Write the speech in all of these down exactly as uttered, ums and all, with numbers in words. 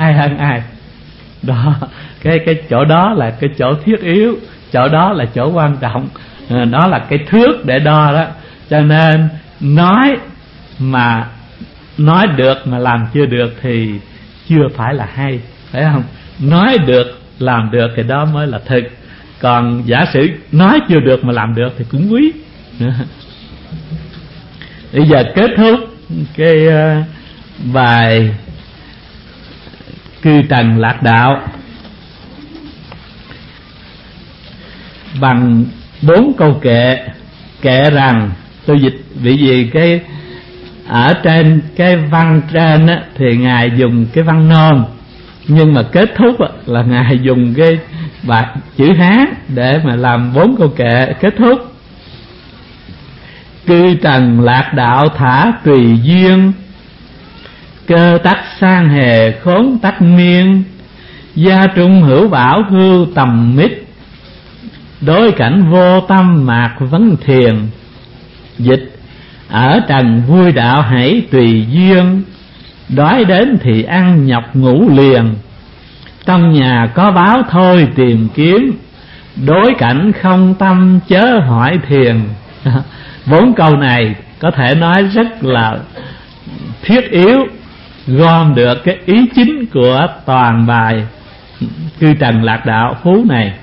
ai hơn ai. Đó, cái cái chỗ đó là cái chỗ thiết yếu, chỗ đó là chỗ quan trọng, đó là cái thước để đo đó. Cho nên nói mà nói được mà làm chưa được thì chưa phải là hay, phải không? Nói được làm được thì đó mới là thực. Còn giả sử nói chưa được mà làm được thì cũng quý. Bây giờ kết thúc cái uh, bài Cư Trần Lạc Đạo bằng bốn câu kệ. Kệ rằng, tôi dịch vì gì cái ở trên cái văn trên á, thì Ngài dùng cái văn nôm, nhưng mà kết thúc á, là Ngài dùng cái bài chữ Hán để mà làm bốn câu kệ kết thúc. Cư trần lạc đạo thả tùy duyên, cơ tắc sang hề khốn tắc miên, gia trung hữu bảo hưu tầm mít, đối cảnh vô tâm mạc vấn thiền. Dịch: ở trần vui đạo hãy tùy duyên, đói đến thì ăn nhọc ngủ liền, trong nhà có báo thôi tìm kiếm, đối cảnh không tâm chớ hỏi thiền. Bốn câu này có thể nói rất là thiết yếu, gom được cái ý chính của toàn bài Cư Trần Lạc Đạo phú này.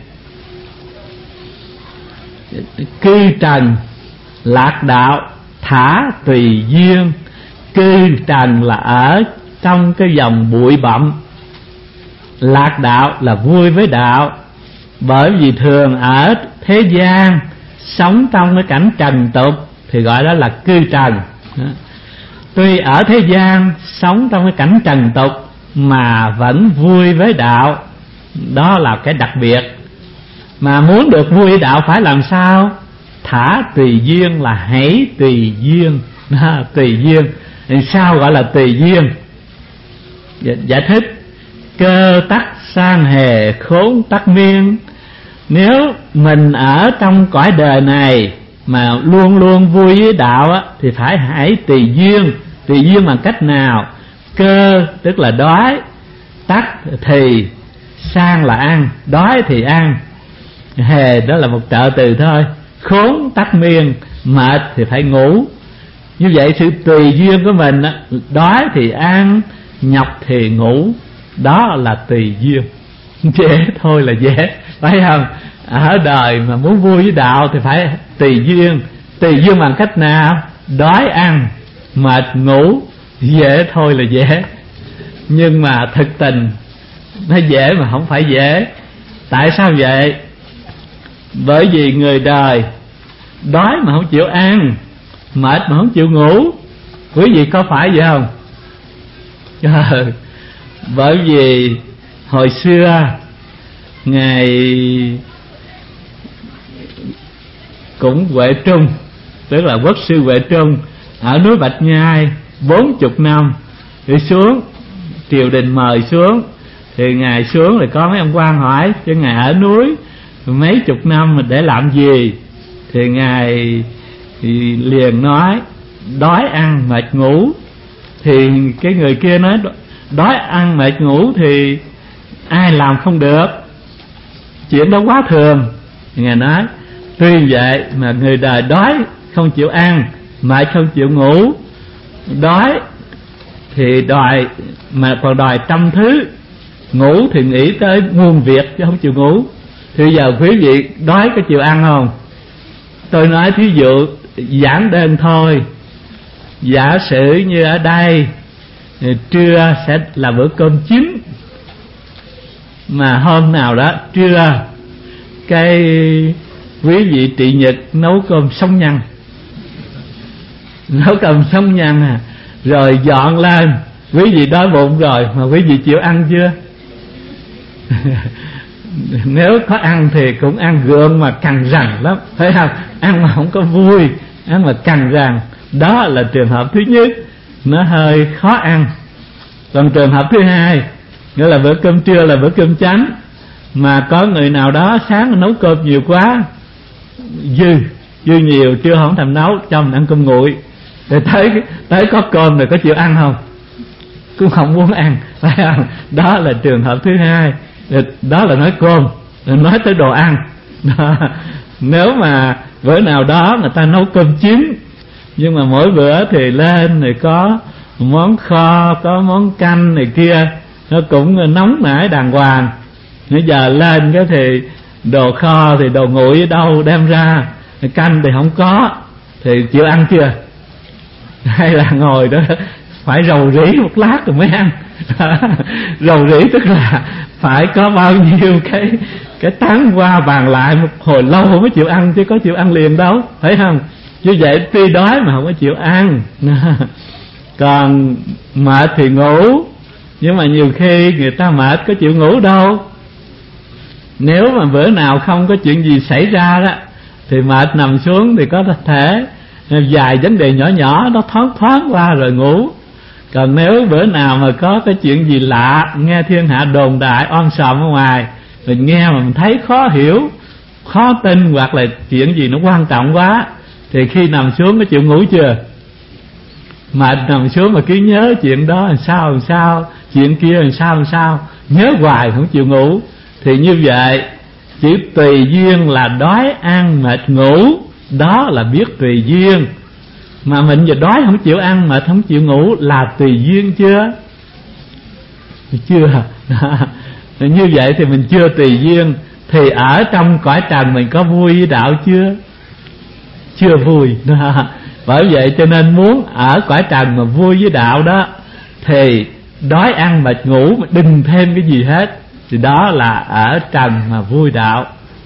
Cư trần lạc đạo thả tùy duyên. Cư trần là ở trong cái dòng bụi bặm, lạc đạo là vui với đạo. Bởi vì thường ở thế gian, sống trong cái cảnh trần tục thì gọi đó là cư trần. Tuy ở thế gian, sống trong cái cảnh trần tục mà vẫn vui với đạo, đó là cái đặc biệt. Mà muốn được vui với đạo phải làm sao? Thả tùy duyên là hãy tùy duyên. Đó, tùy duyên. Thì sao gọi là tùy duyên? Giải thích: cơ tắc san hề khốn tắc miên. Nếu mình ở trong cõi đời này mà luôn luôn vui với đạo á, thì phải hãy tùy duyên. Tùy duyên bằng cách nào? Cơ tức là đói, tắc thì, sang là ăn, đói thì ăn, hề đó là một trợ từ thôi, khốn tắc miên, mệt thì phải ngủ. Như vậy sự tùy duyên của mình á, đói thì ăn, nhọc thì ngủ, đó là tùy duyên. Dễ thôi là dễ, phải không? Ở đời mà muốn vui với đạo thì phải tùy duyên. Tùy duyên bằng cách nào? Đói ăn, mệt ngủ, dễ thôi là dễ. Nhưng mà thực tình nó dễ mà không phải dễ. Tại sao vậy? Bởi vì người đời đói mà không chịu ăn, mệt mà không chịu ngủ. Quý vị có phải vậy không? Ừ. Bởi vì hồi xưa Ngài cũng Huệ Trung, tức là quốc sư Huệ Trung, ở núi Bạch Nhai bốn chục năm. Rồi xuống, triều đình mời xuống, thì Ngài xuống rồi có mấy ông quan hỏi cho Ngài ở núi mấy chục năm mà để làm gì? Thì Ngài thì liền nói đói ăn mệt ngủ. Thì cái người kia nói đói ăn mệt ngủ thì ai làm không được, chuyện đó quá thường. Ngài nói tuy vậy mà người đời đói không chịu ăn, mệt không chịu ngủ, đói thì đòi mà còn đòi trăm thứ, ngủ thì nghĩ tới muôn việc chứ không chịu ngủ. Thì giờ quý vị đói có chịu ăn không? Tôi nói thí dụ giản đơn thôi. Giả sử như ở đây trưa sẽ là bữa cơm chính, mà hôm nào đó trưa cái quý vị trị nhật nấu cơm sống nhăn, nấu cơm sống nhăn à, rồi dọn lên, quý vị đói bụng rồi mà quý vị chịu ăn chưa? Nếu có ăn thì cũng ăn gượng mà cằn rằn lắm, phải không? Ăn mà không có vui, ăn mà cằn rằn, đó là trường hợp thứ nhất, nó hơi khó ăn. Còn trường hợp thứ hai, nghĩa là bữa cơm trưa là bữa cơm chánh, mà có người nào đó sáng nấu cơm nhiều quá, dư dư nhiều, trưa không thèm nấu, cho mình ăn cơm nguội. Rồi tới tới có cơm rồi có chịu ăn không? cũng không muốn ăn, phải không? Đó là trường hợp thứ hai. Đó là nói cơm, nói tới đồ ăn đó. Nếu mà bữa nào đó người ta nấu cơm chín, nhưng mà mỗi bữa thì lên thì có món kho, có món canh này kia, nó cũng nóng nảy đàng hoàng. Bây giờ lên cái thì đồ kho thì đồ nguội ở đâu đem ra, canh thì không có, thì chịu ăn chưa? Hay là ngồi đó phải rầu rĩ một lát rồi mới ăn? Rầu rĩ tức là phải có bao nhiêu cái cái tán qua bàn lại một hồi lâu mới chịu ăn, chứ có chịu ăn liền đâu, phải không? Như vậy tuy đói mà không có chịu ăn. Còn mệt thì ngủ, nhưng mà nhiều khi người ta mệt có chịu ngủ đâu. Nếu mà bữa nào không có chuyện gì xảy ra đó thì mệt nằm xuống thì có thể vài vấn đề nhỏ nhỏ nó thoáng thoáng qua rồi ngủ. Còn nếu bữa nào mà có cái chuyện gì lạ, nghe thiên hạ đồn đại om sòm ở ngoài, mình nghe mà mình thấy khó hiểu, khó tin, hoặc là chuyện gì nó quan trọng quá, thì khi nằm xuống có chịu ngủ chưa? Mệt nằm xuống mà cứ nhớ chuyện đó làm sao làm sao, chuyện kia làm sao làm sao, nhớ hoài không chịu ngủ. Thì như vậy chữ tùy duyên là đói ăn mệt ngủ, đó là biết tùy duyên. Mà mình giờ đói không chịu ăn, mệt không chịu ngủ là tùy duyên chưa? Chưa. Như vậy thì mình chưa tùy duyên. Thì ở trong cõi trần mình có vui với đạo chưa? Chưa vui. Bởi vậy cho nên muốn ở cõi trần mà vui với đạo đó, thì đói ăn mệt ngủ mà đừng thêm cái gì hết, thì đó là ở trần mà vui đạo.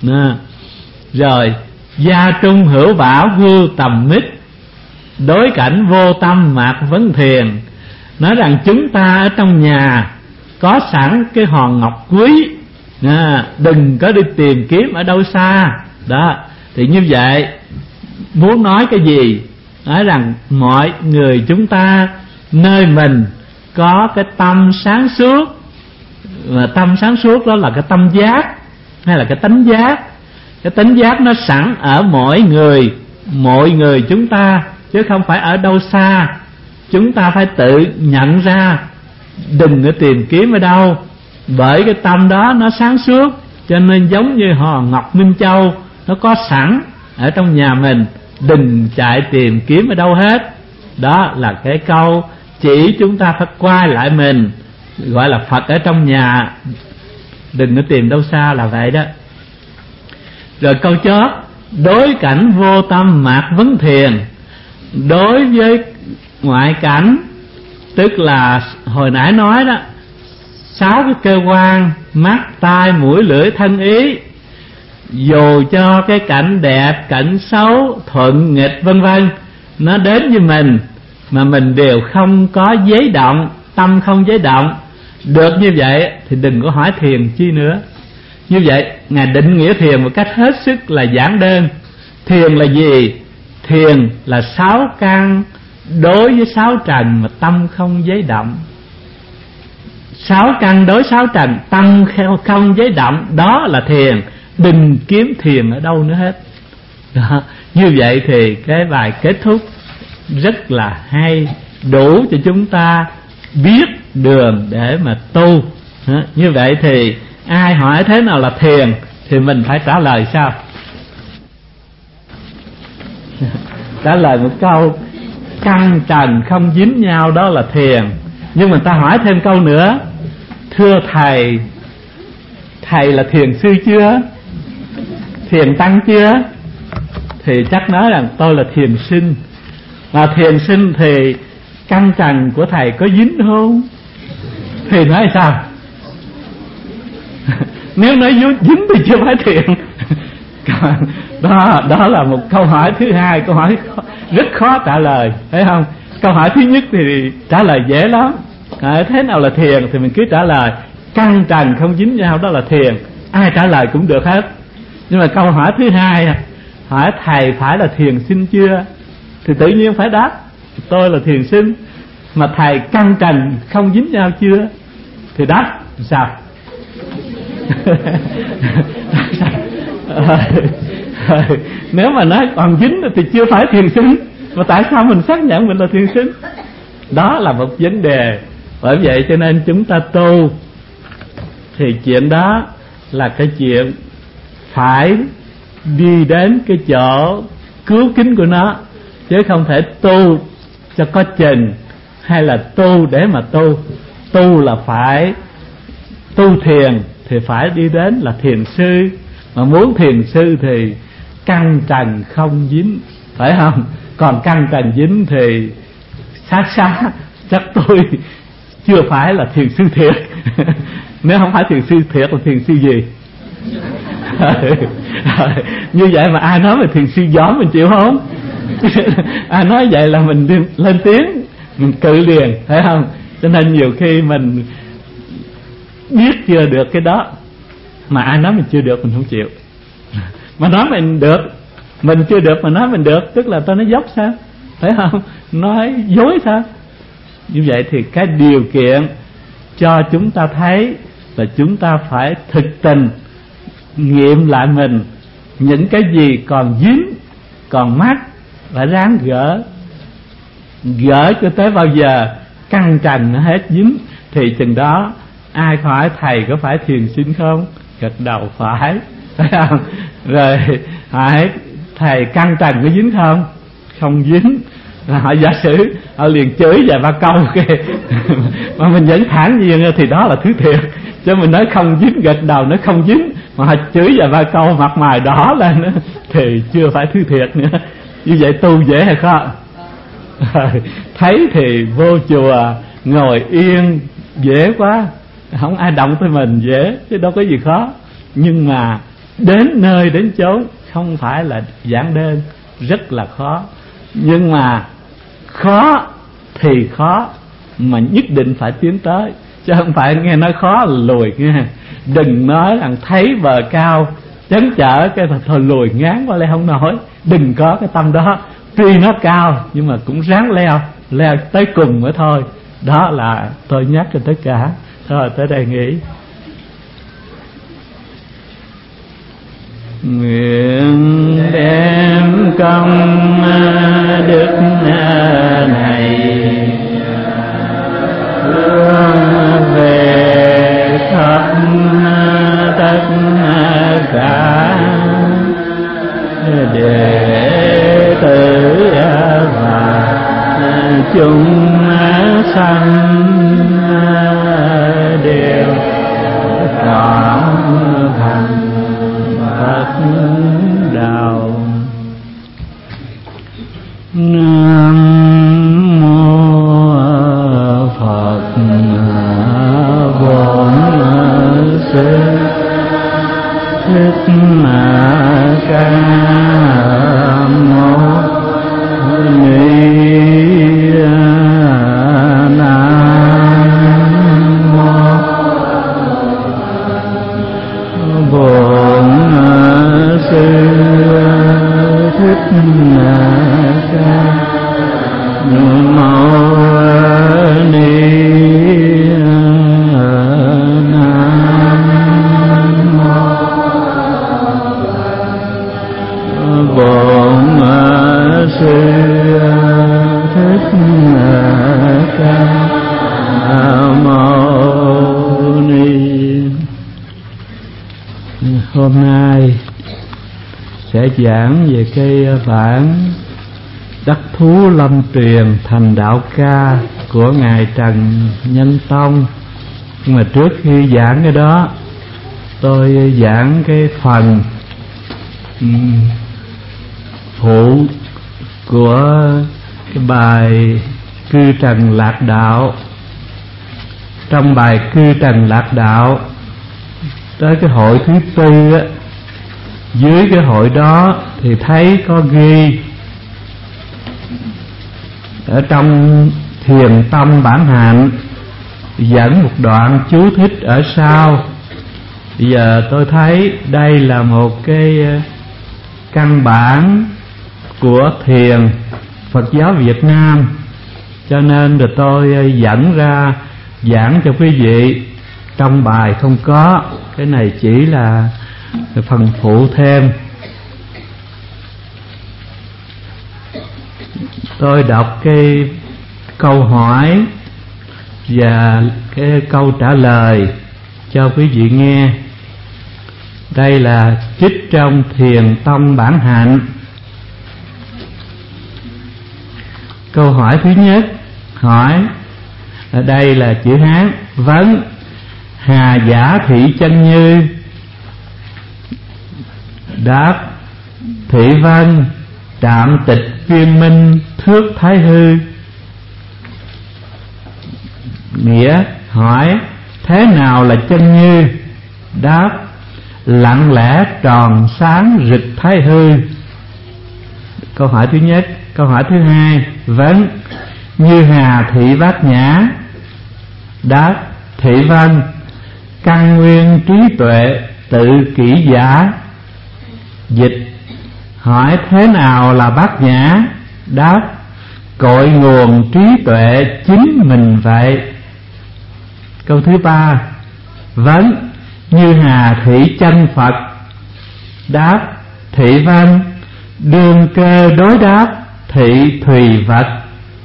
Rồi gia trung hữu bảo vưu tầm mít, đối cảnh vô tâm mạc vấn thiền. Nói rằng chúng ta ở trong nhà có sẵn cái hòn ngọc quý, à, đừng có đi tìm kiếm ở đâu xa. Đó, thì như vậy muốn nói cái gì? Nói rằng mọi người chúng ta nơi mình có cái tâm sáng suốt. Mà tâm sáng suốt đó là cái tâm giác hay là cái tánh giác? Cái tánh giác nó sẵn ở mỗi người, mọi người chúng ta, chứ không phải ở đâu xa. Chúng ta phải tự nhận ra, đừng có tìm kiếm ở đâu. Bởi cái tâm đó nó sáng suốt, cho nên giống như hòn ngọc Minh Châu, nó có sẵn ở trong nhà mình, đừng chạy tìm kiếm ở đâu hết. Đó là cái câu chỉ chúng ta phải quay lại mình, gọi là Phật ở trong nhà, đừng có tìm đâu xa, là vậy đó. Rồi câu chót, đối cảnh vô tâm mạc vấn thiền. Đối với ngoại cảnh, tức là hồi nãy nói đó, sáu cái cơ quan mắt, tai, mũi, lưỡi, thân, ý, dù cho cái cảnh đẹp, cảnh xấu, thuận, nghịch vân vân nó đến với mình, mà mình đều không có giấy động, tâm không giấy động được như vậy, thì đừng có hỏi thiền chi nữa. Như vậy Ngài định nghĩa thiền một cách hết sức là giản đơn. Thiền là gì? Thiền là sáu căn đối với sáu trần mà tâm không giấy động. Sáu căn đối sáu trần, tâm không giấy động, đó là thiền. Đừng kiếm thiền ở đâu nữa hết. Đó. Như vậy thì cái bài kết thúc rất là hay, đủ cho chúng ta biết đường để mà tu. Đó. Như vậy thì ai hỏi thế nào là thiền thì mình phải trả lời sao? Trả lời một câu căn trần không dính nhau, đó là thiền. Nhưng mà ta hỏi thêm câu nữa, thưa thầy, thầy là thiền sư chưa? Thiền tăng chưa? Thì chắc nói rằng tôi là thiền sinh. Mà thiền sinh thì căn trần của thầy có dính không? Thì nói sao? Nếu nói dính thì chưa phải thiền. Đó, đó là một câu hỏi thứ hai, câu hỏi rất khó trả lời, thấy không? Câu hỏi thứ nhất thì trả lời dễ lắm. À, thế nào là thiền thì mình cứ trả lời căn trần không dính nhau, đó là thiền. Ai trả lời cũng được hết. Nhưng mà câu hỏi thứ hai, hỏi thầy phải là thiền sinh chưa, thì tự nhiên phải đáp tôi là thiền sinh. Mà thầy căn trần không dính nhau chưa, thì đáp sao? Nếu mà nói còn dính thì chưa phải thiền sinh, mà tại sao mình xác nhận mình là thiền sinh? Đó là một vấn đề Bởi vậy cho nên chúng ta tu thì chuyện đó là cái chuyện phải đi đến cái chỗ cứu kính của nó, chứ không thể tu cho có chừng, hay là tu để mà tu. Tu là phải tu thiền thì phải đi đến là thiền sư, mà muốn thiền sư thì căn trần không dính, phải không? Còn căn trần dính thì xa xa chắc tôi chưa phải là thiền sư thiệt. Nếu không phải thiền sư thiệt là thiền sư gì? Như vậy mà ai nói về thiền sư gió mình chịu không? Ai nói vậy là mình lên tiếng, mình cự liền, phải không? Cho nên nhiều khi mình biết chưa được cái đó, mà ai nói mình chưa được mình không chịu. Mà nói mình được, mình chưa được mà nói mình được, tức là tôi nói dốc sao? Phải không? Nói dối sao? Như vậy thì cái điều kiện cho chúng ta thấy là chúng ta phải thực tình nghiệm lại mình, những cái gì còn dính, còn mắc phải ráng gỡ. Gỡ cho tới bao giờ căn trần nó hết dính thì chừng đó ai hỏi thầy có phải thiền sinh không? Gật đầu phải, phải không? Rồi hỏi thầy căn trần có dính không? Không dính. Rồi họ giả sử họ liền chửi vài ba câu kia mà mình vẫn thản nhiên thì đó là thứ thiệt. Chứ mình nói không dính, gật đầu nói không dính mà họ chửi vài ba câu mặt mày đỏ lên thì chưa phải thứ thiệt nữa. Như vậy tu dễ hay khó? Thấy thì vô chùa ngồi yên dễ quá, không ai động tới mình dễ chứ đâu có gì khó. Nhưng mà đến nơi đến chốn không phải là giản đơn, rất là khó. Nhưng mà khó thì khó mà nhất định phải tiến tới, chứ không phải nghe nói khó là lùi nghe. Đừng nói rằng thấy bờ cao chấn chở cái thôi, thôi lùi ngán qua leo không nổi. Đừng có cái tâm đó. Tuy nó cao nhưng mà cũng ráng leo, leo tới cùng mới thôi. Đó là tôi nhắc cho tất cả. Thôi tới đây nghỉ. Nguyện đem công đức này hướng về khắp tất cả đệ tử và chúng sanh đều trọn thành Phật đạo. Nam mô Phật Bổn Sư Thích Ca Mâu Ni. Hôm nay sẽ giảng về cái bản Đắc Thú Lâm Truyền Thành Đạo Ca của Ngài Trần Nhân Tông. Nhưng mà trước khi giảng cái đó, tôi giảng cái phần um, phụ của cái bài Cư Trần Lạc Đạo. Trong bài Cư Trần Lạc Đạo tới cái hội thứ tư á, dưới cái hội đó thì thấy có ghi ở trong Thiền Tâm Bản Hạnh dẫn một đoạn chú thích ở sau. Bây giờ tôi thấy đây là một cái căn bản của thiền Phật giáo Việt Nam, cho nên rồi tôi dẫn ra giảng cho quý vị. Trong bài không có, cái này chỉ là phần phụ thêm. Tôi đọc cái câu hỏi Và cái câu trả lời cho quý vị nghe, đây là trích trong Thiền Tông Bản Hạnh. Câu hỏi thứ nhất hỏi, ở đây là chữ Hán. Vấn: Hà giả thị chân như? Đáp: Thị vân trạm tịch viên minh thước thái hư. Nghĩa: hỏi thế nào là chân như? Đáp: lặng lẽ tròn sáng rực thái hư. Câu hỏi thứ nhất. Câu hỏi thứ hai. Vấn: Như hà thị bát nhã? Đáp: Thị vân căn nguyên trí tuệ tự kỷ giả. Dịch: hỏi thế nào là bát nhã? Đáp: cội nguồn trí tuệ chính mình vậy. Câu thứ ba. Vấn: Như hà thị chân Phật? Đáp: Thị vân đương cơ đối đáp thị thùy vật.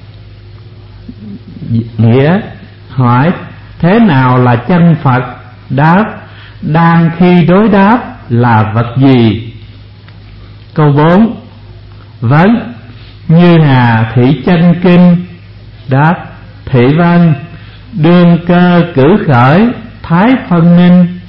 Nghĩa: hỏi thế nào là chân Phật? Đáp: đang khi đối đáp là vật gì? Câu bốn. Vấn: Như hà thị chân kinh? Đáp: Thị vân đương cơ cử khởi thái phân minh.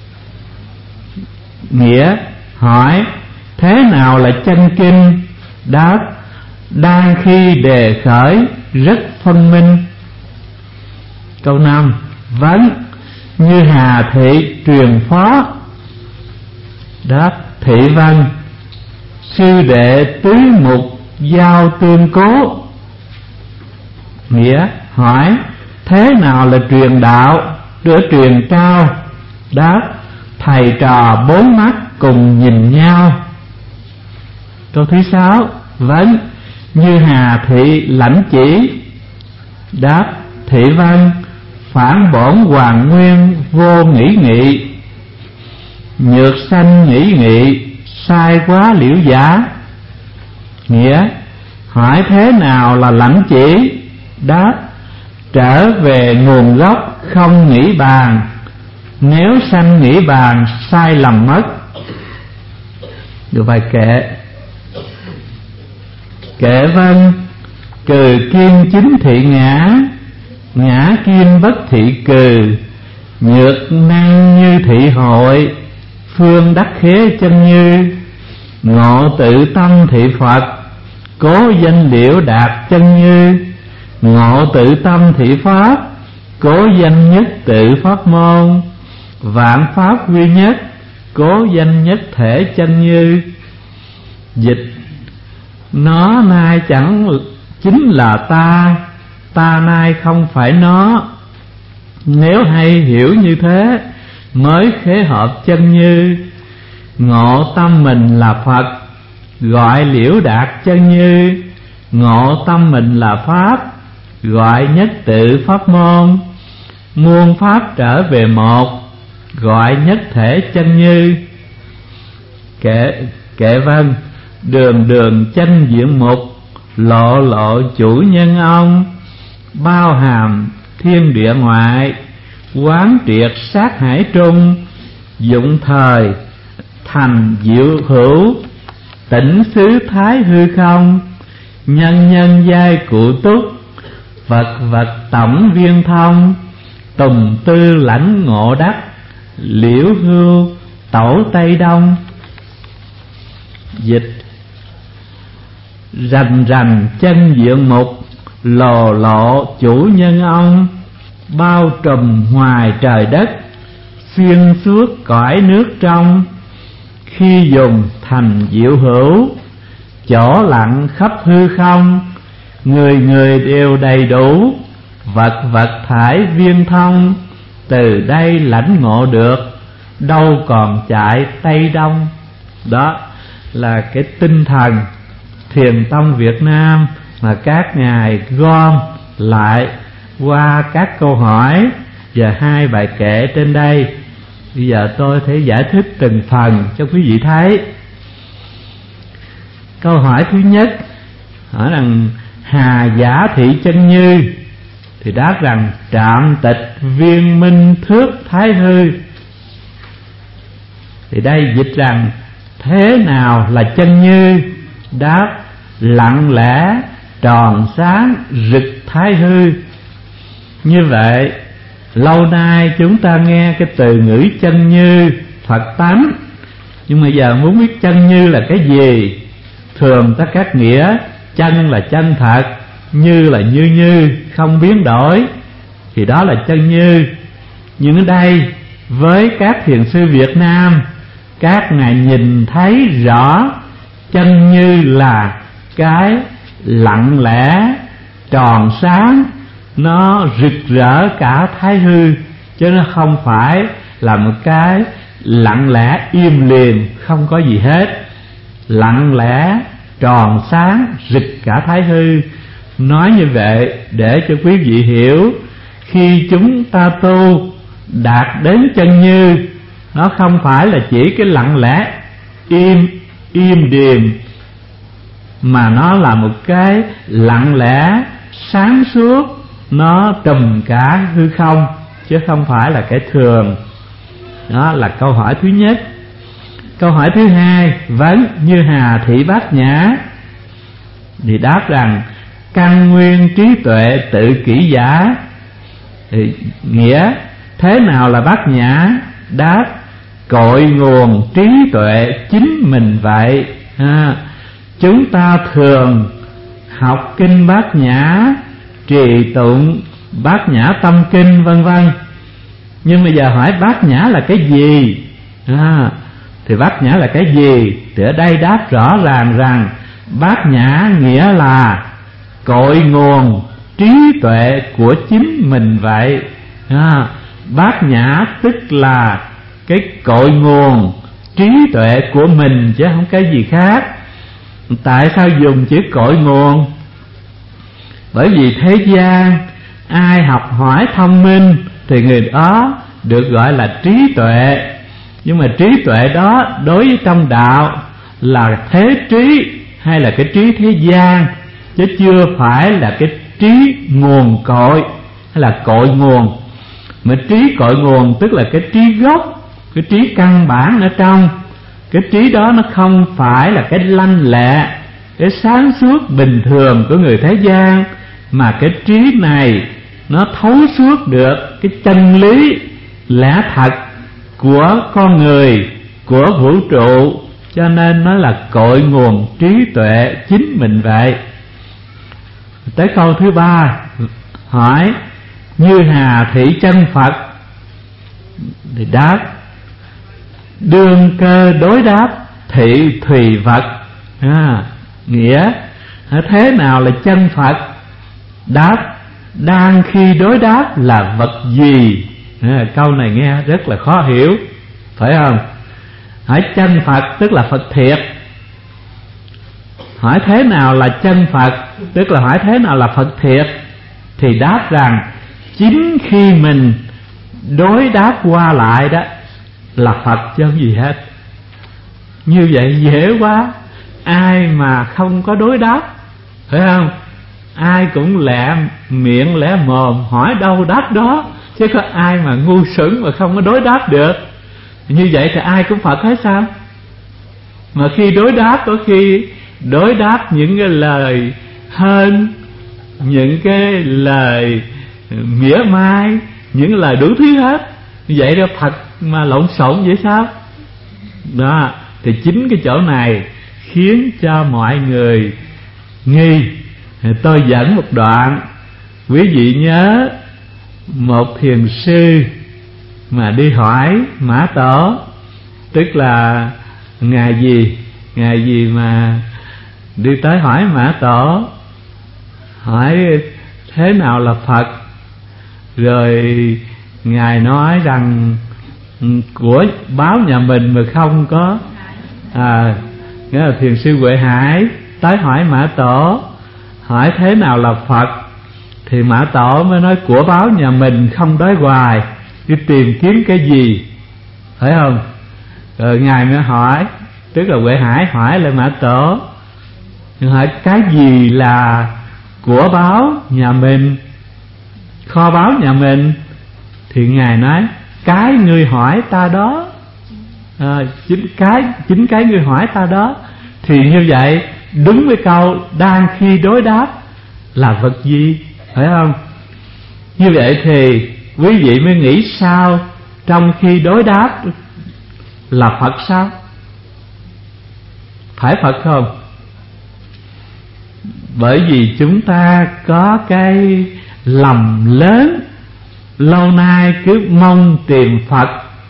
Nghĩa: hỏi thế nào là chân kinh? Đáp: đang khi đề khởi rất phân minh. Câu năm. Vấn: Như hà thị truyền phó? Đáp: Thị vân sư đệ tứ mục giao tương cố. Nghĩa: hỏi thế nào là truyền đạo, được truyền trao? Đáp: thầy trò bốn mắt cùng nhìn nhau. Câu thứ sáu. Vấn: Như hà thị lãnh chỉ? Đáp: Thị vân phản bổn hoàn nguyên vô nghĩ nghị. Nhược sanh nghĩ nghị sai quá liễu giả. Nghĩa: hỏi thế nào là lãnh chỉ? Đáp: trở về nguồn gốc không nghĩ bàn, nếu sanh nghĩ bàn sai lầm mất. Được vài kệ. Kệ vân: cừ kim chính thị ngã, ngã kim bất thị cừ. Nhược năng như thị hội, phương đắc khế chân như. Ngộ tự tâm thị Phật, cố danh liễu đạt chân như. Ngộ tự tâm thị Pháp, cố danh nhất tự pháp môn. Vạn pháp quy nhất, cố danh nhất thể chân như. Dịch: nó nay chẳng chính là ta, ta nay không phải nó. Nếu hay hiểu như thế, mới khế hợp chân như. Ngộ tâm mình là Phật, gọi liễu đạt chân như. Ngộ tâm mình là Pháp, gọi nhất tự pháp môn. Muôn pháp trở về một, gọi nhất thể chân như. Kệ, kệ vân: đường đường chân diện mục, lộ lộ chủ nhân ông. Bao hàm thiên địa ngoại, quán triệt sát hải trung. Dụng thời thành diệu hữu, tỉnh xứ thái hư không. Nhân nhân giai cụ túc, vật vật tổng viên thông. Tùng tư lãnh ngộ đắc, liễu hưu tẩu Tây Đông. Dịch: rành rành chân diện mục, lồ lộ chủ nhân ông. Bao trùm ngoài trời đất, xuyên suốt cõi nước trong. Khi dùng thành diệu hữu, chỗ lặng khắp hư không. Người người đều đầy đủ, vật vật thải viên thông. Từ đây lãnh ngộ được, đâu còn chạy Tây Đông. Đó là cái tinh thần Thiền Tông Việt Nam mà các ngài gom lại qua các câu hỏi và hai bài kệ trên đây. Bây giờ tôi sẽ giải thích từng phần cho quý vị thấy. Câu hỏi thứ nhất hỏi rằng hà giả thị chân như? Thì đáp rằng trạm tịch viên minh thước thái hư. Thì đây dịch rằng thế nào là chân như? Đáp lặng lẽ tròn sáng rực thái hư. Như vậy lâu nay chúng ta nghe cái từ ngữ chân như, Phật tánh, nhưng mà giờ muốn biết chân như là cái gì. Thường ta các nghĩa chân là chân thật, như là như như không biến đổi, thì đó là chân như. Nhưng ở đây với các thiền sư Việt Nam, các ngài nhìn thấy rõ chân như là cái lặng lẽ tròn sáng, nó rực rỡ cả thái hư, chứ nó không phải là một cái lặng lẽ im lìm không có gì hết. Lặng lẽ tròn sáng rực cả thái hư. Nói như vậy để cho quý vị hiểu, khi chúng ta tu đạt đến chân như, nó không phải là chỉ cái lặng lẽ im im điềm, mà nó là một cái lặng lẽ sáng suốt, nó trùm cả hư không, chứ không phải là cái thường. Đó là câu hỏi thứ nhất. Câu hỏi thứ hai, vấn Như Hà Thị Bát Nhã thì đáp rằng căn nguyên trí tuệ tự kỷ giả. Thì nghĩa thế nào là Bát Nhã? Đáp cội nguồn trí tuệ chính mình vậy. À, chúng ta thường học kinh Bát Nhã, trì tụng Bát Nhã tâm kinh vân vân, nhưng bây giờ hỏi Bát Nhã là cái gì? À, thì Bát Nhã là cái gì? Thì ở đây đáp rõ ràng rằng Bát Nhã nghĩa là cội nguồn trí tuệ của chính mình vậy. À, Bát Nhã tức là cái cội nguồn trí tuệ của mình, chứ không cái gì khác. Tại sao dùng chữ cội nguồn? Bởi vì thế gian ai học hỏi thông minh thì người đó được gọi là trí tuệ. Nhưng mà trí tuệ đó đối với trong đạo là thế trí hay là cái trí thế gian, chứ chưa phải là cái trí nguồn cội hay là cội nguồn. Mà trí cội nguồn tức là cái trí gốc, cái trí căn bản ở trong. Cái trí đó nó không phải là cái lanh lẹ, cái sáng suốt bình thường của người thế gian, mà cái trí này nó thấu suốt được cái chân lý lẽ thật của con người, của vũ trụ, cho nên nó là cội nguồn trí tuệ chính mình vậy. Tới câu thứ ba, hỏi Như Hà Thị chân Phật thì đáp đương cơ đối đáp thị thùy vật. À, nghĩa thế nào là chân Phật? Đáp đang khi đối đáp là vật gì? À, câu này nghe rất là khó hiểu, phải không? Hỏi chân Phật tức là Phật thiệt. Hỏi thế nào là chân Phật tức là hỏi thế nào là Phật thiệt, thì đáp rằng chính khi mình đối đáp qua lại đó là Phật chứ không gì hết. Như vậy dễ quá, ai mà không có đối đáp, phải không? Ai cũng lẹ miệng lẹ mồm hỏi đâu đáp đó, chứ có ai mà ngu xuẩn mà không có đối đáp được. Như vậy thì ai cũng Phật hết sao? Mà khi đối đáp có khi đối đáp những cái lời hơn, những cái lời mỉa mai, những lời đủ thứ hết. Vậy đó Phật mà lộn xộn vậy sao? Đó, thì chính cái chỗ này khiến cho mọi người nghi. Tôi dẫn một đoạn, quý vị nhớ một thiền sư mà đi hỏi Mã Tổ, tức là ngài gì, ngài gì mà đi tới hỏi Mã Tổ, hỏi thế nào là Phật, rồi ngài nói rằng của báo nhà mình mà không có. À, nghĩa là thiền sư Huệ Hải tới hỏi Mã Tổ, hỏi thế nào là Phật, thì Mã Tổ mới nói của báo nhà mình không đói hoài, đi tìm kiếm cái gì, phải không? Rồi ngài mới hỏi, tức là Huệ Hải hỏi lại Mã Tổ, hỏi cái gì là của báo nhà mình. kho báu nhà mình, thì Ngài nói cái ngươi hỏi ta đó, à, chính cái chính cái ngươi hỏi ta đó. Thì như vậy đúng với câu đang khi đối đáp là vật gì, phải không? Như vậy thì quý vị mới nghĩ sao trong khi đối đáp là Phật sao? Phải Phật không? Bởi vì chúng ta có cái lầm lớn, lâu nay cứ mong tìm Phật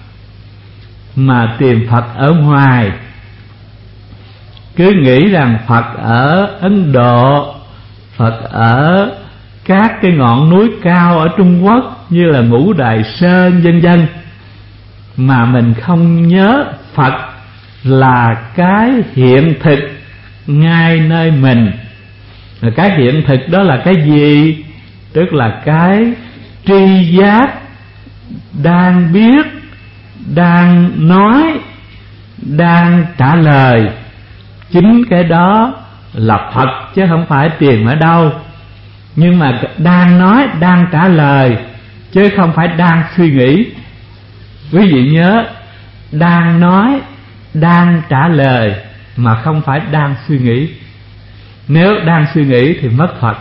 mà tìm Phật ở ngoài, cứ nghĩ rằng Phật ở Ấn Độ, Phật ở các cái ngọn núi cao ở Trung Quốc như là Ngũ Đài Sơn vân vân, mà mình không nhớ Phật là cái hiện thực ngay nơi mình. Rồi cái hiện thực đó là cái gì? Tức là cái tri giác đang biết, đang nói, đang trả lời. Chính cái đó là Phật chứ không phải tìm ở đâu. Nhưng mà đang nói, đang trả lời chứ không phải đang suy nghĩ. Quý vị nhớ, đang nói, đang trả lời mà không phải đang suy nghĩ. Nếu đang suy nghĩ thì mất Phật.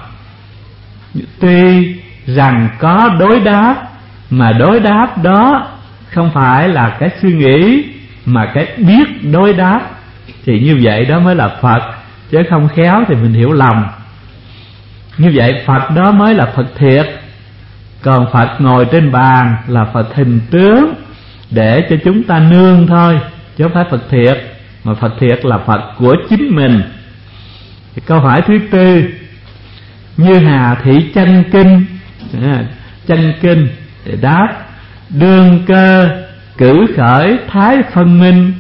Tuy rằng có đối đáp, mà đối đáp đó không phải là cái suy nghĩ mà cái biết đối đáp, thì như vậy đó mới là Phật, chứ không khéo thì mình hiểu lầm. Như vậy Phật đó mới là Phật thiệt. Còn Phật ngồi trên bàn là Phật hình tướng để cho chúng ta nương thôi, chứ không phải Phật thiệt. Mà Phật thiệt là Phật của chính mình. Thì câu hỏi thứ tư, Như Hà Thị Chân Kinh, à, Chân Kinh để đáp: đương cơ cử khởi thái phân minh.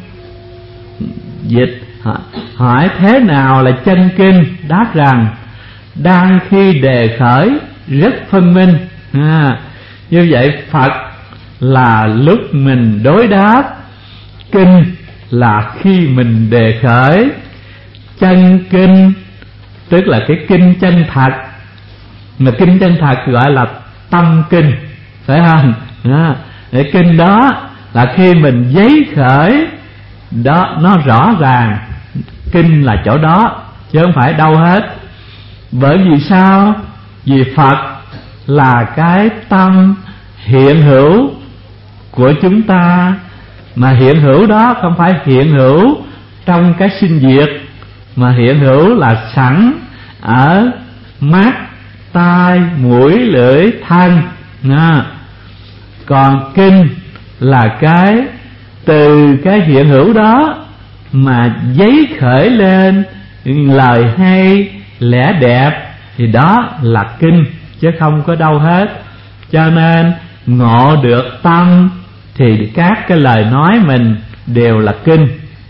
Dịch hỏi thế nào là chân kinh? Đáp rằng đang khi đề khởi rất phân minh. À, như vậy Phật là lúc mình đối đáp, kinh là khi mình đề khởi. Chân kinh tức là cái kinh chân thật, mà kinh chân thật gọi là tâm kinh, phải không? À, cái kinh đó là khi mình giấy khởi đó, nó rõ ràng, kinh là chỗ đó chứ không phải đâu hết. Bởi vì sao? Vì Phật là cái tâm hiện hữu của chúng ta, mà hiện hữu đó không phải hiện hữu trong cái sinh diệt, mà hiện hữu là sẵn ở mắt, tai, mũi, lưỡi, thân. À, còn kinh là cái từ cái hiện hữu đó mà giấy khởi lên lời hay, lẽ đẹp, thì đó là kinh chứ không có đâu hết. Cho nên ngộ được tâm thì các cái lời nói mình đều là kinh.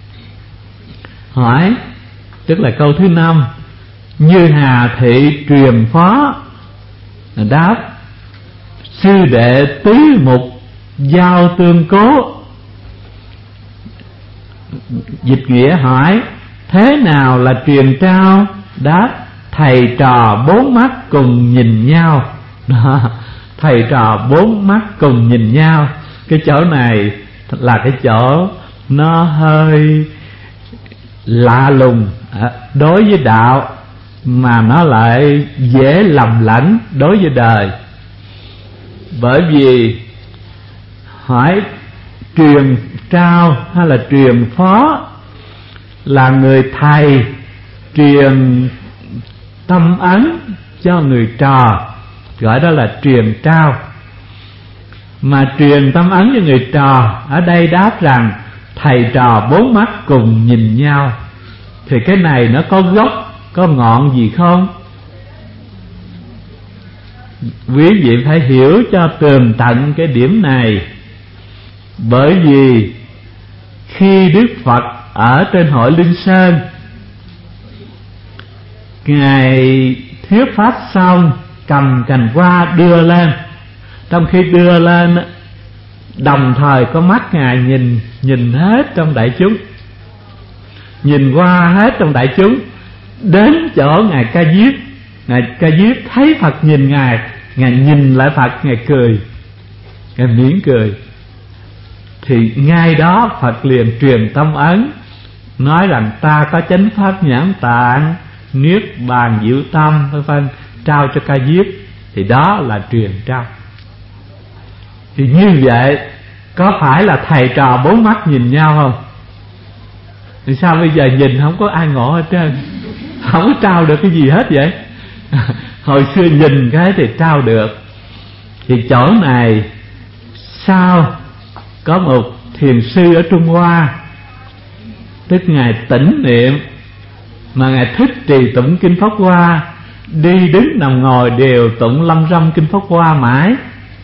Hỏi, tức là câu thứ năm, Như Hà Thị truyền phó. Đáp: sư đệ tứ mục giao tương cố. Dịch nghĩa hỏi thế nào là truyền trao? Đáp: thầy trò bốn mắt cùng nhìn nhau. Đó, thầy trò bốn mắt cùng nhìn nhau. Cái chỗ này là cái chỗ nó hơi lạ lùng đối với đạo, mà nó lại dễ lầm lẫn đối với đời. Bởi vì hỏi truyền trao hay là truyền phó, là người thầy truyền tâm ấn cho người trò, gọi đó là truyền trao. Mà truyền tâm ấn cho người trò, ở đây đáp rằng thầy trò bốn mắt cùng nhìn nhau. Thì cái này nó có gốc, có ngọn gì không? Quý vị phải hiểu cho tường tận cái điểm này. Bởi vì khi Đức Phật ở trên hội Linh Sơn, Ngài thuyết pháp xong, cầm cành hoa đưa lên. Trong khi đưa lên, đồng thời có mắt Ngài nhìn nhìn hết trong đại chúng, nhìn qua hết trong đại chúng, đến chỗ Ngài Ca Diếp. Ngài Ca Diếp thấy Phật nhìn Ngài Ngài nhìn lại Phật, Ngài cười, Ngài mỉm cười. Thì ngay đó Phật liền truyền tâm ấn, nói rằng ta có chánh pháp nhãn tạng, niết bàn diệu tâm, vân vân, trao cho Ca Diếp. Thì đó là truyền trao. Thì như vậy có phải là thầy trò bốn mắt nhìn nhau không? Thì sao bây giờ nhìn không có ai ngộ hết trơn, không có trao được cái gì hết vậy? Hồi xưa nhìn cái thì trao được. Thì chỗ này sau có một thiền sư ở Trung Hoa, tức Ngài Tĩnh Niệm, mà Ngài thích trì tụng kinh Pháp Hoa, đi đứng nằm ngồi đều tụng lâm râm kinh Pháp Hoa mãi.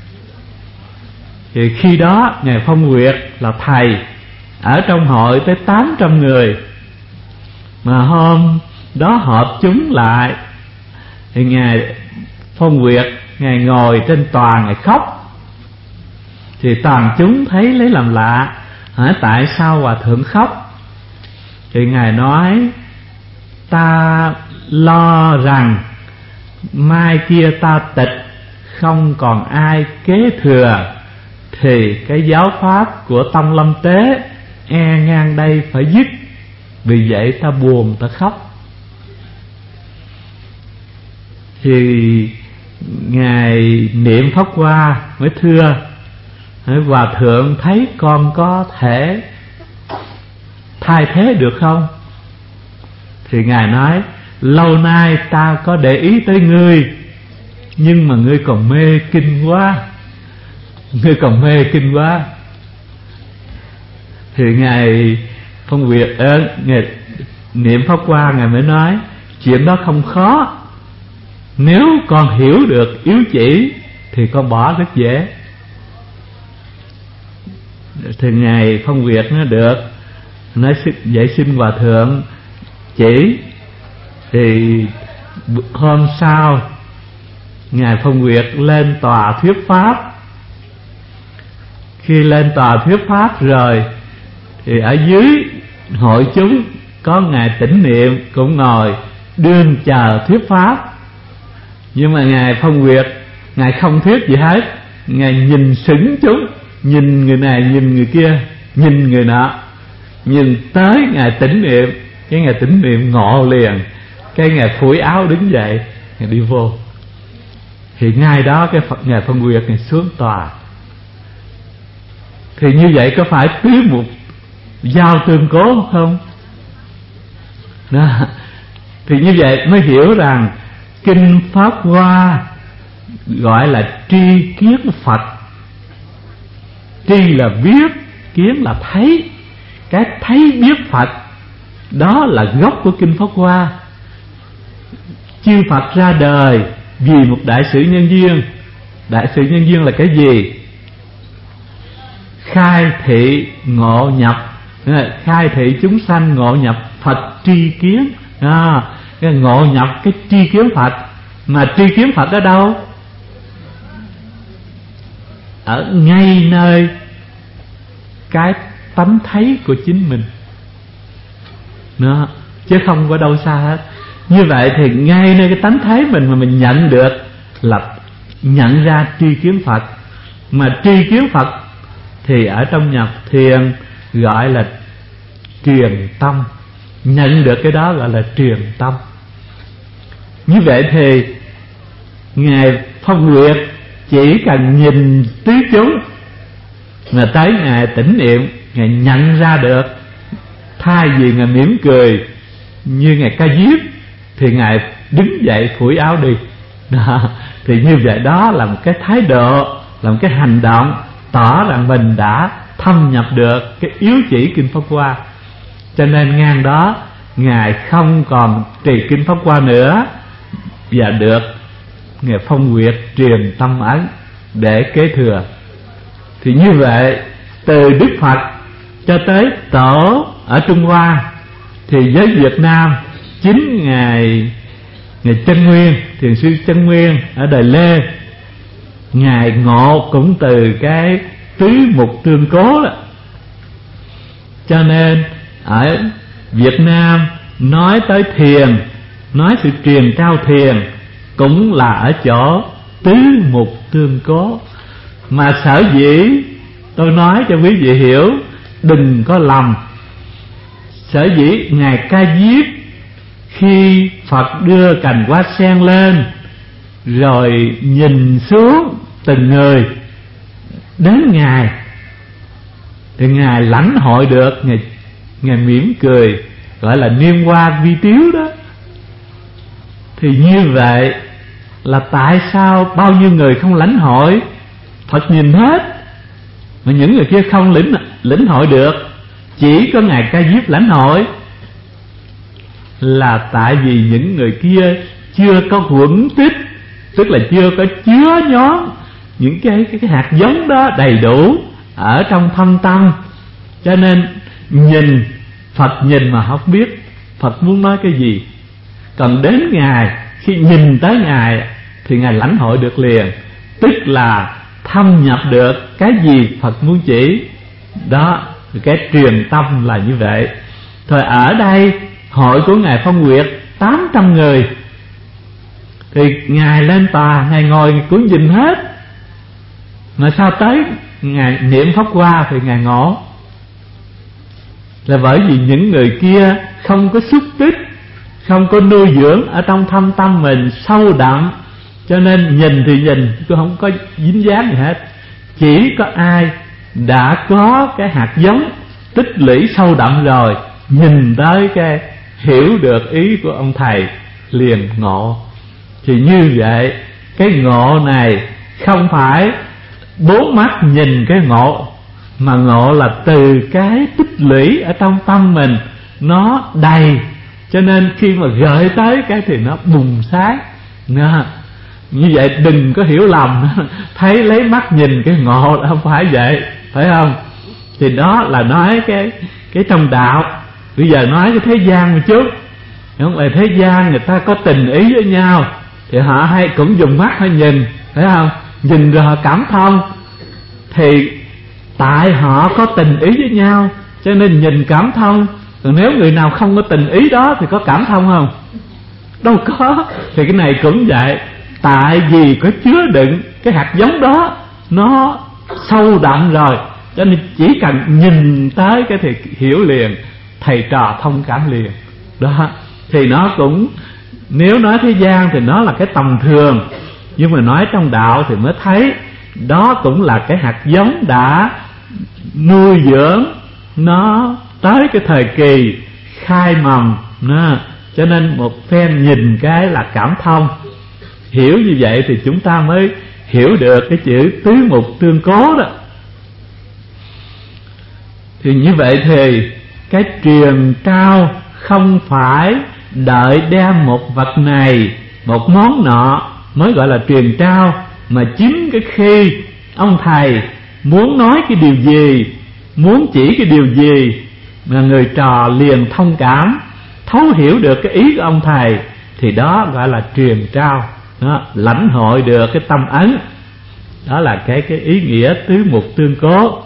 Thì khi đó Ngài Phong Nguyệt là thầy, ở trong hội tới tám trăm người. Mà hôm đó họp chúng lại, thì Ngài Phong Nguyệt, Ngài ngồi trên tòa, Ngài khóc. Thì toàn chúng thấy lấy làm lạ, hỏi tại sao Hòa Thượng khóc? Thì Ngài nói, ta lo rằng mai kia ta tịch, không còn ai kế thừa, thì cái giáo pháp của Tông Lâm Tế e ngang đây phải dứt. Vì vậy ta buồn, ta khóc. Thì Ngài Niệm Pháp Hoa mới thưa, Hòa Thượng thấy con có thể thay thế được không? Thì Ngài nói, lâu nay ta có để ý tới ngươi, nhưng mà ngươi còn mê kinh quá, ngươi còn mê kinh quá. Thì Ngài Phong Nguyệt ờ, Ngài Niệm Pháp Hoa, Ngài mới nói, chuyện đó không khó, nếu con hiểu được yếu chỉ thì con bỏ rất dễ. Thì Ngài Phong Nguyệt nó được, nói vậy xin Hòa Thượng chỉ. Thì hôm sau Ngài Phong Nguyệt lên tòa thuyết pháp. Khi lên tòa thuyết pháp rồi thì ở dưới hội chúng có Ngài Tĩnh Niệm cũng ngồi đương chờ thuyết pháp. Nhưng mà Ngài Phong Nguyệt, Ngài không thuyết gì hết, Ngài nhìn sững chúng, nhìn người này nhìn người kia, nhìn người nọ, nhìn tới Ngài Tĩnh Niệm. Cái Ngài Tĩnh Niệm ngộ liền, cái Ngài phủi áo đứng dậy, Ngài đi vô. Thì ngay đó cái Phật Ngài Phong Nguyệt Ngài xuống tòa. Thì như vậy có phải tứ một giao tương cố không? Đó. Thì như vậy mới hiểu rằng kinh Pháp Hoa gọi là tri kiến Phật. Tri là biết, kiến là thấy. Cái thấy biết Phật đó là gốc của kinh Pháp Hoa. Chư Phật ra đời vì một đại sự nhân duyên. Đại sự nhân duyên là cái gì? Khai thị ngộ nhập, khai thị chúng sanh ngộ nhập Phật tri kiến. À, cái ngộ nhập cái tri kiến Phật. Mà tri kiến Phật ở đâu? Ở ngay nơi cái tánh thấy của chính mình đó, chứ không có đâu xa hết. Như vậy thì ngay nơi cái tánh thấy mình mà mình nhận được là nhận ra tri kiến Phật. Mà tri kiến Phật thì ở trong nhập thiền gọi là truyền tâm. Nhận được cái đó gọi là truyền tâm. Như vậy thì Ngài Phong Nguyệt chỉ cần nhìn tứ chúng mà tới Ngài Tĩnh Niệm, Ngài nhận ra được. Thay vì Ngài mỉm cười như Ngài Ca Diếp thì Ngài đứng dậy phủi áo đi đó. Thì như vậy đó là một cái thái độ, là một cái hành động tỏ rằng mình đã thâm nhập được cái yếu chỉ kinh Pháp Hoa. Cho nên ngang đó Ngài không còn trì kinh Pháp Hoa nữa, và được Ngài Phong Nguyệt truyền tâm ấn để kế thừa. Thì như vậy từ Đức Phật cho tới tổ ở Trung Hoa, thì với Việt Nam chính Ngài Ngài Chân Nguyên, Thiền sư Chân Nguyên ở đời Lê, Ngài ngộ cũng từ cái tứ mục tương cố đó. Cho nên ở Việt Nam nói tới thiền, nói sự truyền trao thiền cũng là ở chỗ tứ mục tương cố. Mà sở dĩ tôi nói cho quý vị hiểu, đừng có lầm. Sở dĩ Ngài Ca Diếp khi Phật đưa cành hoa sen lên rồi nhìn xuống từng người đến Ngài, thì Ngài lãnh hội được, Ngài, Ngài mỉm cười, gọi là niên hoa vi tiếu đó. Thì như vậy là tại sao bao nhiêu người không lãnh hội? Phật nhìn hết, mà những người kia không lĩnh lĩnh hội được, chỉ có Ngài Ca Diếp lãnh hội. Là tại vì những người kia chưa có quẩn tích, tức là chưa có chứa nhóm những cái, cái, cái hạt giống đó đầy đủ ở trong thâm tâm. Cho nên nhìn, Phật nhìn mà không biết Phật muốn nói cái gì. Còn đến Ngài, khi nhìn tới Ngài thì Ngài lãnh hội được liền, tức là thâm nhập được cái gì Phật muốn chỉ. Đó, cái truyền tâm là như vậy. Thôi ở đây hội của Ngài Phong Nguyệt tám trăm người, thì Ngài lên tòa, Ngài ngồi cũng nhìn hết. Mà sao tới Ngài niệm Pháp Hoa thì Ngài ngộ? Là bởi vì những người kia không có xúc tích, không có nuôi dưỡng ở trong thâm tâm mình sâu đậm, cho nên nhìn thì nhìn cũng không có dính dáng gì hết. Chỉ có ai đã có cái hạt giống tích lũy sâu đậm rồi, nhìn tới cái hiểu được ý của ông thầy liền ngộ. Thì như vậy, cái ngộ này không phải bốn mắt nhìn cái ngộ, mà ngộ là từ cái tích lũy ở trong tâm mình nó đầy, cho nên khi mà gợi tới cái thì nó bùng sáng. Nè, như vậy đừng có hiểu lầm thấy lấy mắt nhìn cái ngộ, không phải vậy, phải không? Thì đó là nói cái cái trong đạo. Bây giờ nói cái thế gian một chút, không phải thế gian người ta có tình ý với nhau thì họ hay cũng dùng mắt họ nhìn, phải không? Nhìn rồi họ cảm thông, thì tại họ có tình ý với nhau cho nên nhìn cảm thông. Còn nếu người nào không có tình ý đó thì có cảm thông không? Đâu có. Thì cái này cũng vậy, tại vì có chứa đựng cái hạt giống đó, nó sâu đậm rồi, cho nên chỉ cần nhìn tới cái thì hiểu liền, thầy trò thông cảm liền. Đó, thì nó cũng, nếu nói thế gian thì nó là cái tầm thường, nhưng mà nói trong đạo thì mới thấy đó cũng là cái hạt giống đã nuôi dưỡng nó tới cái thời kỳ khai mầm. Đó, cho nên một phen nhìn cái là cảm thông. Hiểu như vậy thì chúng ta mới hiểu được cái chữ tứ mục tương cố đó. Thì như vậy thì cái truyền trao không phải đợi đem một vật này, một món nọ mới gọi là truyền trao, mà chính cái khi ông thầy muốn nói cái điều gì, muốn chỉ cái điều gì mà người trò liền thông cảm, thấu hiểu được cái ý của ông thầy, thì đó gọi là truyền trao. Đó, lãnh hội được cái tâm ấn. Đó là cái cái ý nghĩa tứ mục tương cố.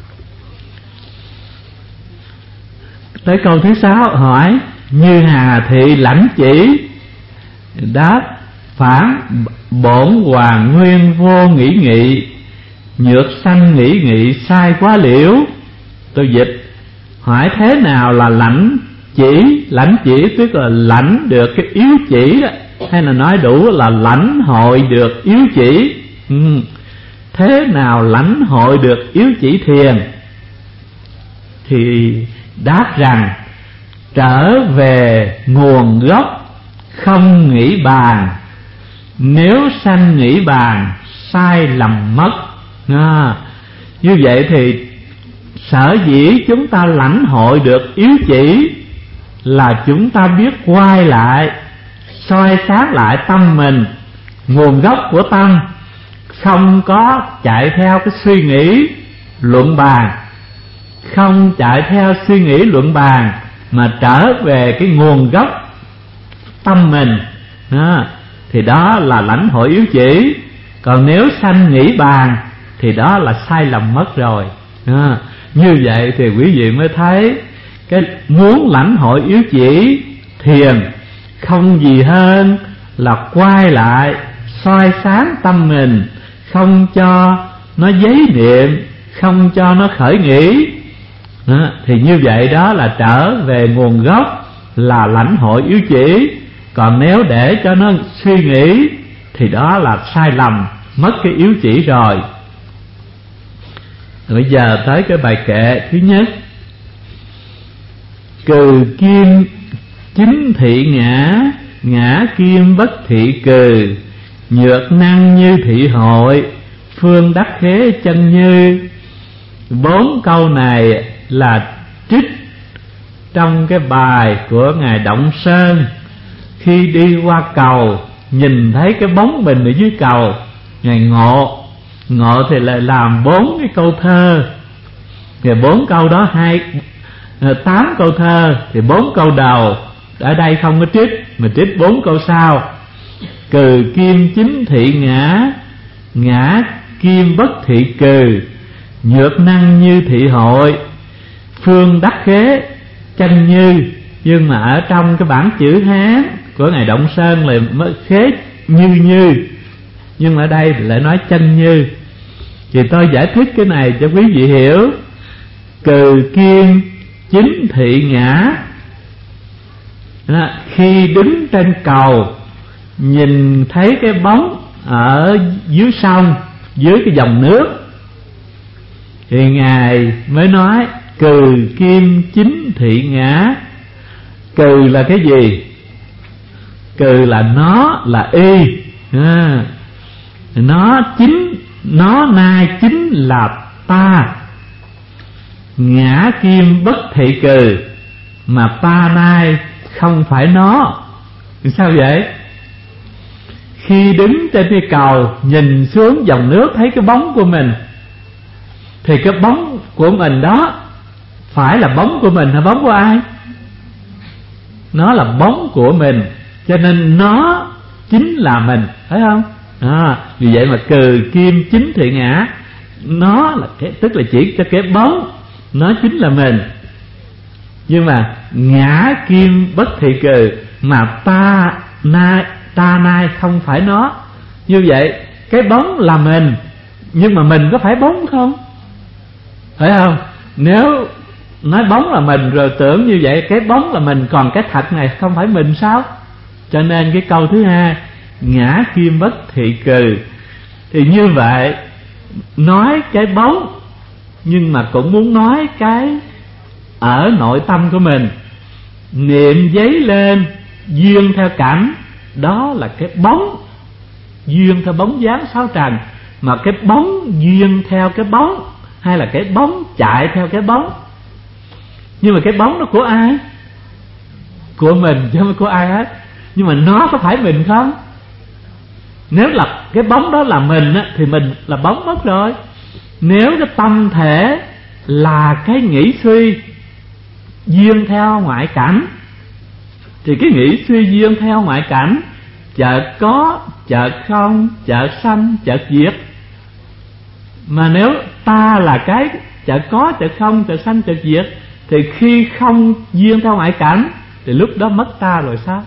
Tới câu thứ sáu hỏi: Như Hà Thị lãnh chỉ. Đáp: Phản bổn hoàng nguyên vô nghĩ nghị, nhược sanh nghĩ nghị sai quá liễu. Tôi dịch: hỏi thế nào là lãnh chỉ? Lãnh chỉ tức là lãnh được cái yếu chỉ đó, hay là nói đủ là lãnh hội được yếu chỉ. ừ. Thế nào lãnh hội được yếu chỉ thiền? Thì đáp rằng: trở về nguồn gốc không nghĩ bàn, nếu sanh nghĩ bàn sai lầm mất. à, Như vậy thì sở dĩ chúng ta lãnh hội được yếu chỉ là chúng ta biết quay lại, soi sáng lại tâm mình, nguồn gốc của tâm, không có chạy theo cái suy nghĩ luận bàn, không chạy theo suy nghĩ luận bàn, mà trở về cái nguồn gốc tâm mình. đó, Thì đó là lãnh hội yếu chỉ. Còn nếu sanh nghĩ bàn thì đó là sai lầm mất rồi. đó. Như vậy thì quý vị mới thấy cái muốn lãnh hội yếu chỉ thiền không gì hơn là quay lại soi sáng tâm mình, không cho nó giấy niệm, không cho nó khởi nghĩ. Đó, thì như vậy đó là trở về nguồn gốc, là lãnh hội yếu chỉ. Còn nếu để cho nó suy nghĩ thì đó là sai lầm, mất cái yếu chỉ rồi. Bây giờ tới cái bài kệ thứ nhất. Cừ kim chính thị ngã, ngã kim bất thị cừ. Nhược năng như thị hội, phương đắc thế chân như. Bốn câu này là trích trong cái bài của Ngài Động Sơn. Khi đi qua cầu, nhìn thấy cái bóng mình ở dưới cầu, Ngài ngộ. Ngộ thì lại làm bốn cái câu thơ. Thì bốn câu đó hai tám câu thơ, thì bốn câu đầu ở đây không có trích, mà trích bốn câu sau. Cừ kim chính thị ngã, ngã kim bất thị cừ. Nhược năng như thị hội, phương đắc khế chân như. Nhưng mà ở trong cái bản chữ Hán của Ngài Động Sơn là khế như như, nhưng mà ở đây lại nói chân như. Thì tôi giải thích cái này cho quý vị hiểu. Cừ kim chính thị ngã. Đó, khi đứng trên cầu, nhìn thấy cái bóng ở dưới sông, dưới cái dòng nước, thì Ngài mới nói cừ kim chính thị ngã. Cừ là cái gì? Cừ là nó, là y. À, nó chính, nó nay chính là ta. Ngã kim bất thị cừ, mà ta nay không phải nó. Sao vậy? Khi đứng trên cái cầu, nhìn xuống dòng nước thấy cái bóng của mình, thì cái bóng của mình đó phải là bóng của mình hay bóng của ai? Nó là bóng của mình, cho nên nó chính là mình, phải không? À, vì vậy mà cừ kim chính thị ngã. Nó là cái, tức là chỉ cho cái bóng, nó chính là mình. Nhưng mà ngã kim bất thị cừ, mà ta nay, ta nay không phải nó. Như vậy cái bóng là mình, nhưng mà mình có phải bóng không? Phải không? Nếu nói bóng là mình rồi tưởng như vậy cái bóng là mình, còn cái thật này không phải mình sao? Cho nên cái câu thứ hai, ngã kim bất thị cừ, thì như vậy nói cái bóng, nhưng mà cũng muốn nói cái ở nội tâm của mình. Niệm giấy lên, duyên theo cảnh, đó là cái bóng. Duyên theo bóng dáng sáu trần, mà cái bóng duyên theo cái bóng, hay là cái bóng chạy theo cái bóng. Nhưng mà cái bóng nó của ai? Của mình chứ không phải của ai hết. Nhưng mà nó có phải mình không? Nếu là cái bóng đó là mình á, thì mình là bóng mất rồi. Nếu cái tâm thể là cái nghĩ suy duyên theo ngoại cảnh, thì cái nghĩ suy duyên theo ngoại cảnh, chợt có, chợt không, chợt sanh, chợt diệt. Mà nếu ta là cái chợt có, chợt không, chợt sanh, chợt diệt, thì khi không duyên theo ngoại cảnh thì lúc đó mất ta rồi sao?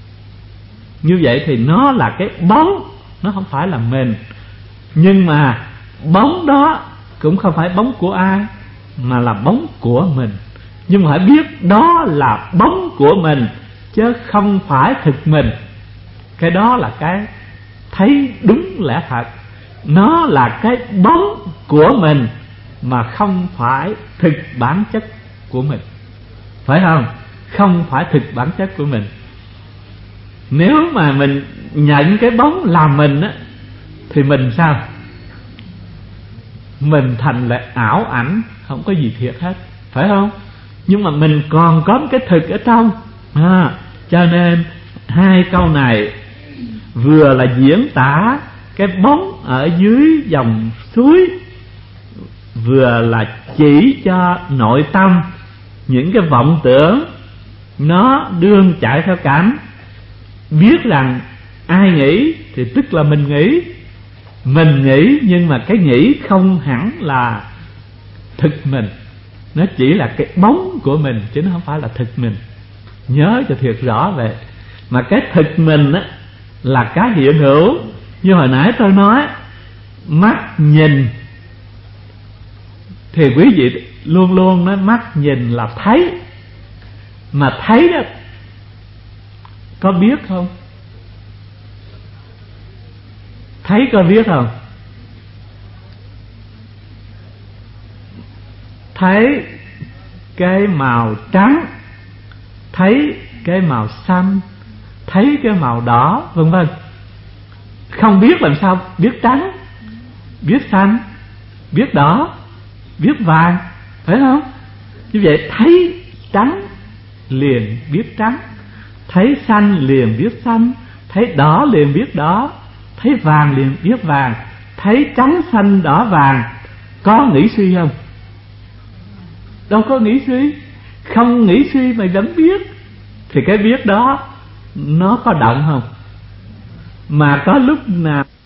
Như vậy thì nó là cái bóng, nó không phải là mình. Nhưng mà bóng đó cũng không phải bóng của ai, mà là bóng của mình. Nhưng mà phải biết đó là bóng của mình, chứ không phải thực mình. Cái đó là cái thấy đúng lẽ thật. Nó là cái bóng của mình, mà không phải thực bản chất của mình. Phải không? Không phải thực bản chất của mình. Nếu mà mình nhận cái bóng là mình á, thì mình sao? Mình thành là ảo ảnh, không có gì thiệt hết, phải không? Nhưng mà mình còn có một cái thực ở trong à, cho nên hai câu này vừa là diễn tả cái bóng ở dưới dòng suối, vừa là chỉ cho nội tâm những cái vọng tưởng nó đương chạy theo cảnh. Biết rằng ai nghĩ thì tức là mình nghĩ. Mình nghĩ, nhưng mà cái nghĩ không hẳn là thực mình, nó chỉ là cái bóng của mình, chứ nó không phải là thực mình. Nhớ cho thiệt rõ vậy. Mà cái thực mình á là cái hiện hữu, Như hồi nãy tôi nói, mắt nhìn thì quý vị luôn luôn nói mắt nhìn là thấy. Mà thấy đó có biết không? Thấy có biết không? Thấy cái màu trắng, thấy cái màu xanh, thấy cái màu đỏ, vân vân. Không biết làm sao biết trắng, biết xanh, biết đỏ, biết vàng, phải không? Như vậy thấy trắng liền biết trắng, thấy xanh liền biết xanh, thấy đỏ liền biết đỏ, thấy vàng liền biết vàng. Thấy trắng xanh đỏ vàng có nghĩ suy không? Đâu có nghĩ suy. Không nghĩ suy mà vẫn biết, thì cái biết đó nó có động không? Mà có lúc nào